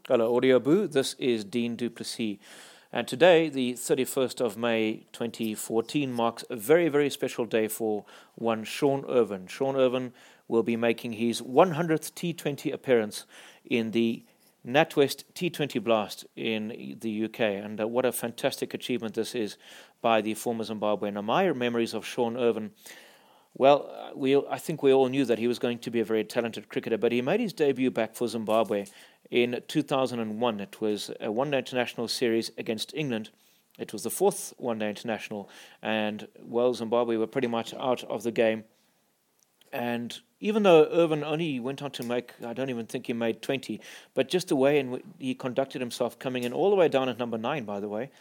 Hello, Audio Boo. This is Dean du Plessis. And today, the 31st of May 2014, marks a very, very special day for one Sean Ervin. Sean Ervin will be making his 100th T20 appearance in the NatWest T20 Blast in the UK. And what a fantastic achievement this is by the former Zimbabwean. Now, my memories of Sean Ervin, well, I think we all knew that he was going to be a very talented cricketer, but he made his debut back for Zimbabwe in 2001. It was a one-day international series against England. It was the fourth one-day international, and, well, Zimbabwe were pretty much out of the game. And even though Ervin only went on to make, I don't even think he made 20, but just the way in which he conducted himself, coming in all the way down at number 9, by the way,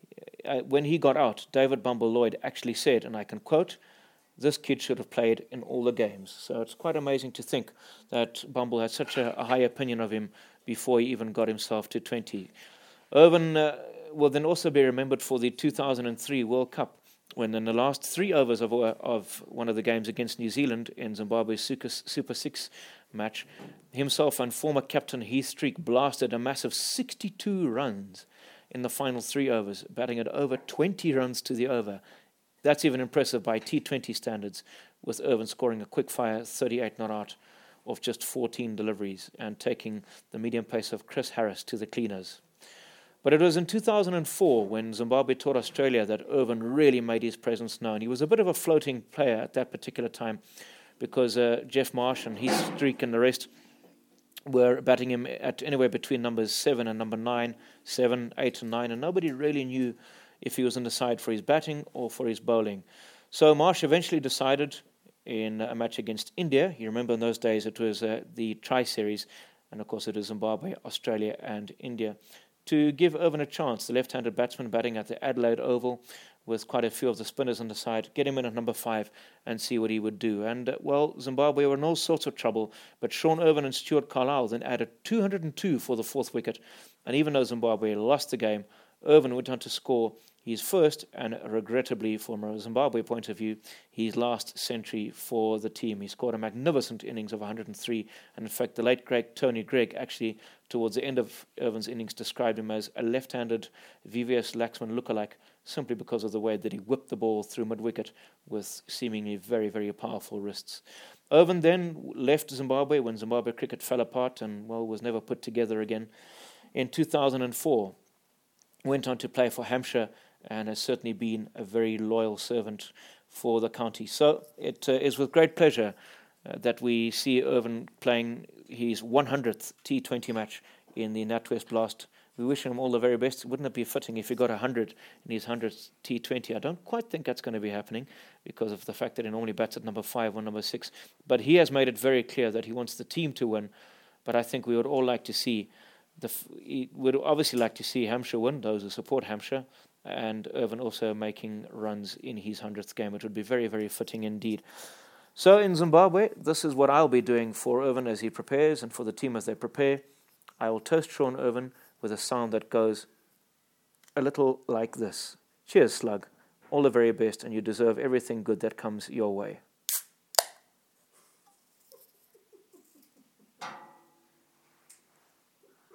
when he got out, David Bumble Lloyd actually said, and I can quote, "This kid should have played in all the games." So it's quite amazing to think that Bumble had such a high opinion of him before he even got himself to 20. Ervin will then also be remembered for the 2003 World Cup, when in the last 3 overs of one of the games against New Zealand in Zimbabwe's Super 6 match, himself and former captain Heath Streak blasted a massive 62 runs in the final 3 overs, batting at over 20 runs to the over. That's even impressive by T20 standards, with Ervin scoring a quick-fire 38 not out of just 14 deliveries and taking the medium pace of Chris Harris to the cleaners. But it was in 2004 when Zimbabwe taught Australia that Ervin really made his presence known. He was a bit of a floating player at that particular time because Jeff Marsh and Heath Streak and the rest were batting him at anywhere between numbers 7 and number 9, 7, 8 and 9, and nobody really knew if he was on the side for his batting or for his bowling. So Marsh eventually decided in a match against India, you remember in those days it was the Tri-Series, and of course it was Zimbabwe, Australia and India, to give Ervin a chance, the left-handed batsman batting at the Adelaide Oval with quite a few of the spinners on the side, get him in at number 5 and see what he would do. And, well, Zimbabwe were in all sorts of trouble, but Sean Ervin and Stuart Carlisle then added 202 for the 4th wicket, and even though Zimbabwe lost the game, Ervin went on to score his first, and regrettably from a Zimbabwe point of view, his last century for the team. He scored a magnificent innings of 103, and in fact the late great Tony Greig actually towards the end of Ervin's innings described him as a left-handed VVS Laxman lookalike, simply because of the way that he whipped the ball through mid-wicket with seemingly very, very powerful wrists. Ervin then left Zimbabwe when Zimbabwe cricket fell apart and, well, was never put together again. In 2004, went on to play for Hampshire and has certainly been a very loyal servant for the county. So it is with great pleasure that we see Ervin playing his 100th T20 match in the NatWest Blast. We wish him all the very best. Wouldn't it be fitting if he got 100 in his 100th T20? I don't quite think that's going to be happening because of the fact that he normally bats at number 5 or number 6. But he has made it very clear that he wants the team to win. But I think we would all like to see would obviously like to see Hampshire win, those who support Hampshire, and Ervin also making runs in his 100th game. It would be very, very fitting indeed. So in Zimbabwe, this is what I'll be doing for Ervin as he prepares and for the team as they prepare. I will toast Sean Ervin with a sound that goes a little like this. Cheers, Slug. All the very best, and you deserve everything good that comes your way.